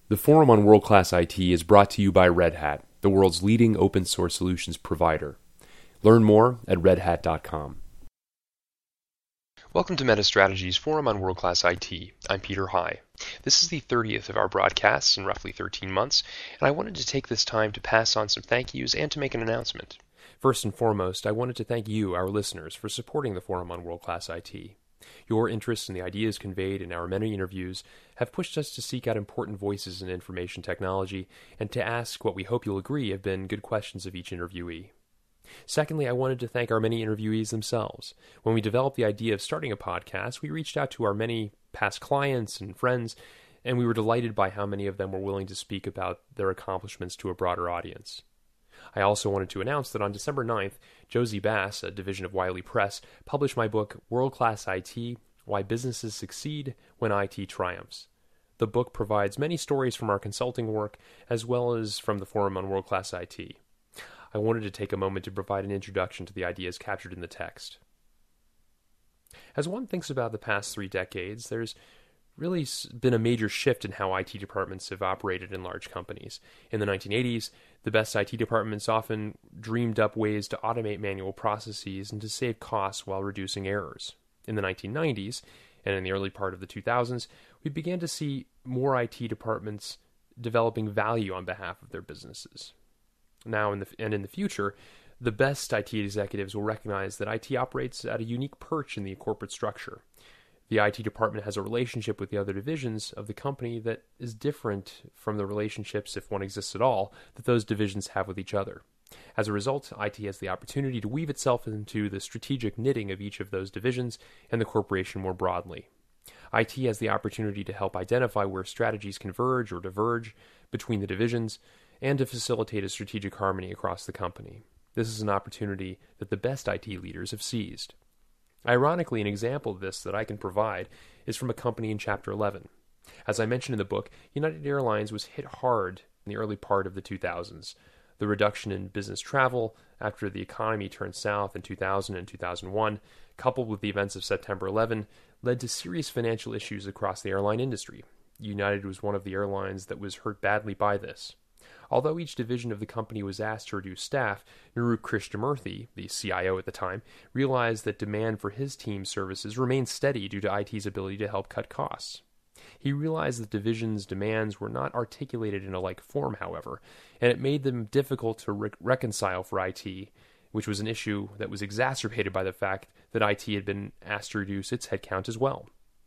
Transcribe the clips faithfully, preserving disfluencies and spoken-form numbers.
The Forum on World Class I T is brought to you by Red Hat, the world's leading open source solutions provider. Learn more at red hat dot com. Welcome to MetaStrategy's Forum on World Class I T. I'm Peter High. This is the thirtieth of our broadcasts in roughly thirteen months, and I wanted to take this time to pass on some thank yous and to make an announcement. First and foremost, I wanted to thank you, our listeners, for supporting the Forum on World Class I T. Your interest in the ideas conveyed in our many interviews have pushed us to seek out important voices in information technology and to ask what we hope you'll agree have been good questions of each interviewee. Secondly, I wanted to thank our many interviewees themselves. When we developed the idea of starting a podcast, we reached out to our many past clients and friends, and we were delighted by how many of them were willing to speak about their accomplishments to a broader audience. I also wanted to announce that on December ninth, Josie Bass, a division of Wiley Press, published my book, World Class I T, Why Businesses Succeed When I T Triumphs. The book provides many stories from our consulting work, as well as from the Forum on World Class I T. I wanted to take a moment to provide an introduction to the ideas captured in the text. As one thinks about the past three decades, there's really been a major shift in how I T departments have operated in large companies. In the nineteen eighties, the best I T departments often dreamed up ways to automate manual processes and to save costs while reducing errors. In the nineteen nineties, and in the early part of the two thousands, we began to see more I T departments developing value on behalf of their businesses. Now in the, and in the future, the best I T executives will recognize that I T operates at a unique perch in the corporate structure. The I T department has a relationship with the other divisions of the company that is different from the relationships, if one exists at all, that those divisions have with each other. As a result, I T has the opportunity to weave itself into the strategic knitting of each of those divisions and the corporation more broadly. I T has the opportunity to help identify where strategies converge or diverge between the divisions and to facilitate a strategic harmony across the company. This is an opportunity that the best I T leaders have seized. Ironically, an example of this that I can provide is from a company in Chapter eleven. As I mentioned in the book, United Airlines was hit hard in the early part of the two thousands. The reduction in business travel after the economy turned south in two thousand and two thousand one, coupled with the events of September eleventh, led to serious financial issues across the airline industry. United was one of the airlines that was hurt badly by this. Although each division of the company was asked to reduce staff, Nirup Krishnamurthy, the C I O at the time, realized that demand for his team's services remained steady due to I T's ability to help cut costs. He realized that divisions' demands were not articulated in a like form, however, and it made them difficult to re- reconcile for I T, which was an issue that was exacerbated by the fact that I T had been asked to reduce its headcount as well.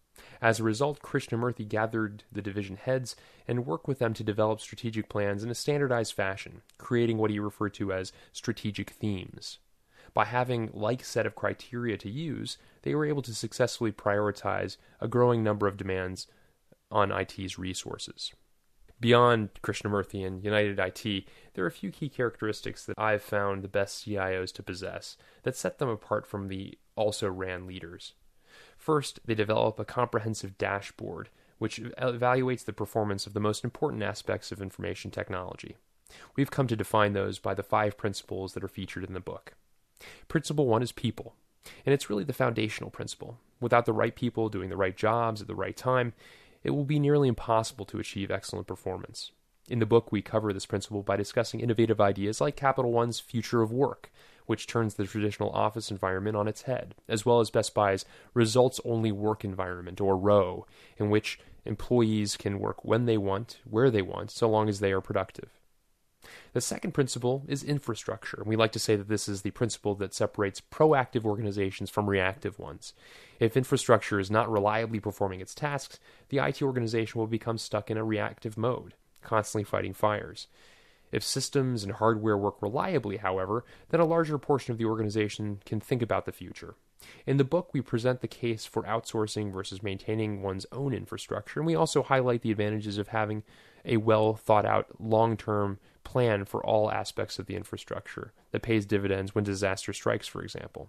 As a result, Krishnamurthy gathered the division heads and worked with them to develop strategic plans in a standardized fashion, creating what he referred to as strategic themes. By having like set of criteria to use, they were able to successfully prioritize a growing number of demands on I T's resources. Beyond Krishnamurthy and United I T, there are a few key characteristics that I've found the best C I Os to possess that set them apart from the also-ran leaders. First, they develop a comprehensive dashboard, which evaluates the performance of the most important aspects of information technology. We've come to define those by the five principles that are featured in the book. Principle one is people, and it's really the foundational principle. Without the right people doing the right jobs at the right time, it will be nearly impossible to achieve excellent performance. In the book, we cover this principle by discussing innovative ideas like Capital One's Future of Work, which turns the traditional office environment on its head, as well as Best Buy's results-only work environment, or R O W, in which employees can work when they want, where they want, so long as they are productive. The second principle is infrastructure. We like to say that this is the principle that separates proactive organizations from reactive ones. If infrastructure is not reliably performing its tasks, the I T organization will become stuck in a reactive mode, constantly fighting fires. If systems and hardware work reliably, however, then a larger portion of the organization can think about the future. In the book, we present the case for outsourcing versus maintaining one's own infrastructure, and we also highlight the advantages of having a well-thought-out, long-term plan for all aspects of the infrastructure that pays dividends when disaster strikes, for example.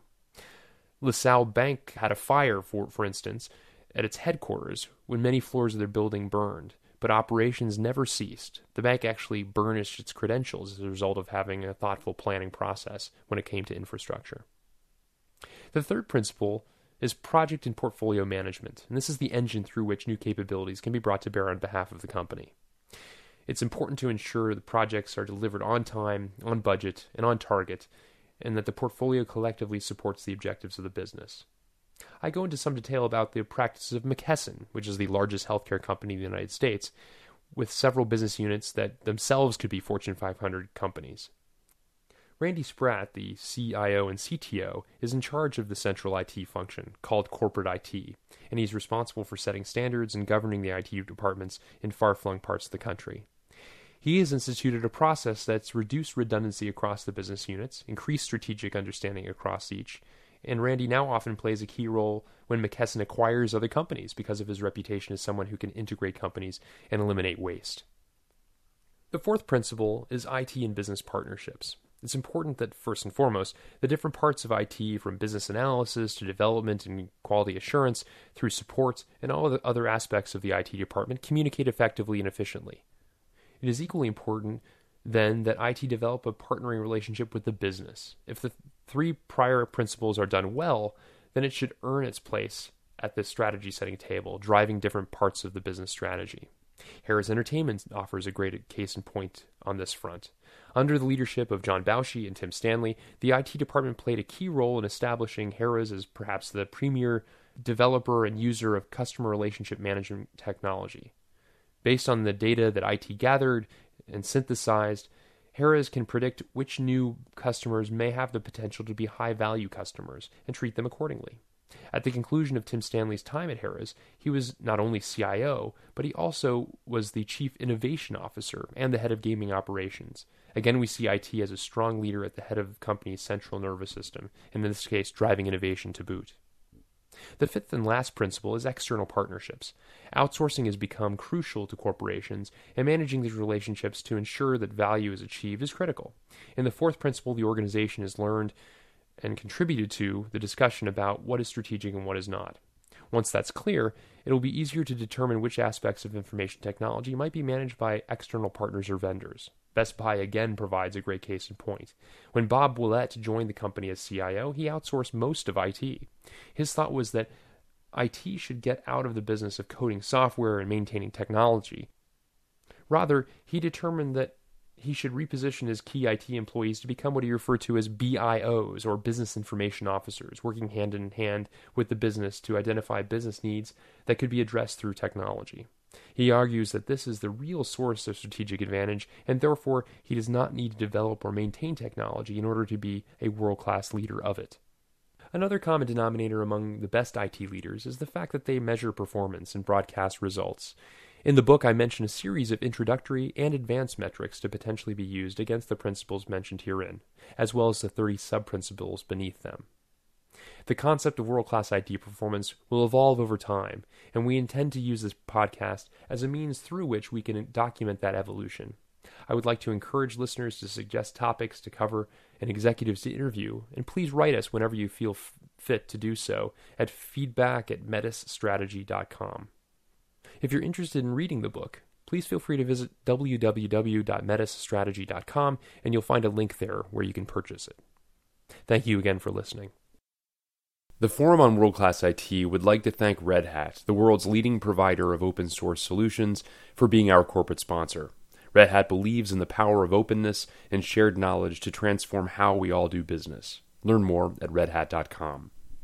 LaSalle Bank had a fire, for, for instance, at its headquarters when many floors of their building burned. But operations never ceased. The bank actually burnished its credentials as a result of having a thoughtful planning process when it came to infrastructure. The third principle is project and portfolio management, and this is the engine through which new capabilities can be brought to bear on behalf of the company. It's important to ensure the projects are delivered on time, on budget, and on target, and that the portfolio collectively supports the objectives of the business. I go into some detail about the practices of McKesson, which is the largest healthcare company in the United States, with several business units that themselves could be Fortune five hundred companies. Randy Spratt, the C I O and C T O, is in charge of the central I T function, called corporate I T, and he's responsible for setting standards and governing the I T departments in far-flung parts of the country. He has instituted a process that's reduced redundancy across the business units, increased strategic understanding across each, and Randy now often plays a key role when McKesson acquires other companies because of his reputation as someone who can integrate companies and eliminate waste. The fourth principle is I T and business partnerships. It's important that, first and foremost, the different parts of I T, from business analysis to development and quality assurance, through support and all the other aspects of the I T department, communicate effectively and efficiently. It is equally important, then, that I T develop a partnering relationship with the business. If the three prior principles are done well, then it should earn its place at the strategy setting table, driving different parts of the business strategy. Harrah's Entertainment offers a great case in point on this front. Under the leadership of John Bauschy and Tim Stanley, the I T department played a key role in establishing Harrah's as perhaps the premier developer and user of customer relationship management technology. Based on the data that I T gathered and synthesized, Harrah's can predict which new customers may have the potential to be high-value customers and treat them accordingly. At the conclusion of Tim Stanley's time at Harrah's, he was not only C I O, but he also was the Chief Innovation Officer and the head of gaming operations. Again, we see I T as a strong leader at the head of the company's central nervous system, and in this case, driving innovation to boot. The fifth and last principle is external partnerships. Outsourcing has become crucial to corporations, and managing these relationships to ensure that value is achieved is critical. In the fourth principle, the organization has learned and contributed to the discussion about what is strategic and what is not. Once that's clear, it will be easier to determine which aspects of information technology might be managed by external partners or vendors. Best Buy again provides a great case in point. When Bob Willett joined the company as C I O, he outsourced most of I T. His thought was that I T should get out of the business of coding software and maintaining technology. Rather, he determined that he should reposition his key I T employees to become what he referred to as B I Os, or Business Information Officers, working hand in hand with the business to identify business needs that could be addressed through technology. He argues that this is the real source of strategic advantage, and therefore he does not need to develop or maintain technology in order to be a world-class leader of it. Another common denominator among the best I T leaders is the fact that they measure performance and broadcast results. In the book, I mention a series of introductory and advanced metrics to potentially be used against the principles mentioned herein, as well as the thirty sub-principles beneath them. The concept of world-class I T performance will evolve over time, and we intend to use this podcast as a means through which we can document that evolution. I would like to encourage listeners to suggest topics to cover and executives to interview, and please write us whenever you feel f- fit to do so at feedback at metis strategy dot com. If you're interested in reading the book, please feel free to visit w w w dot metis strategy dot com, and you'll find a link there where you can purchase it. Thank you again for listening. The Forum on World Class I T would like to thank Red Hat, the world's leading provider of open source solutions, for being our corporate sponsor. Red Hat believes in the power of openness and shared knowledge to transform how we all do business. Learn more at red hat dot com.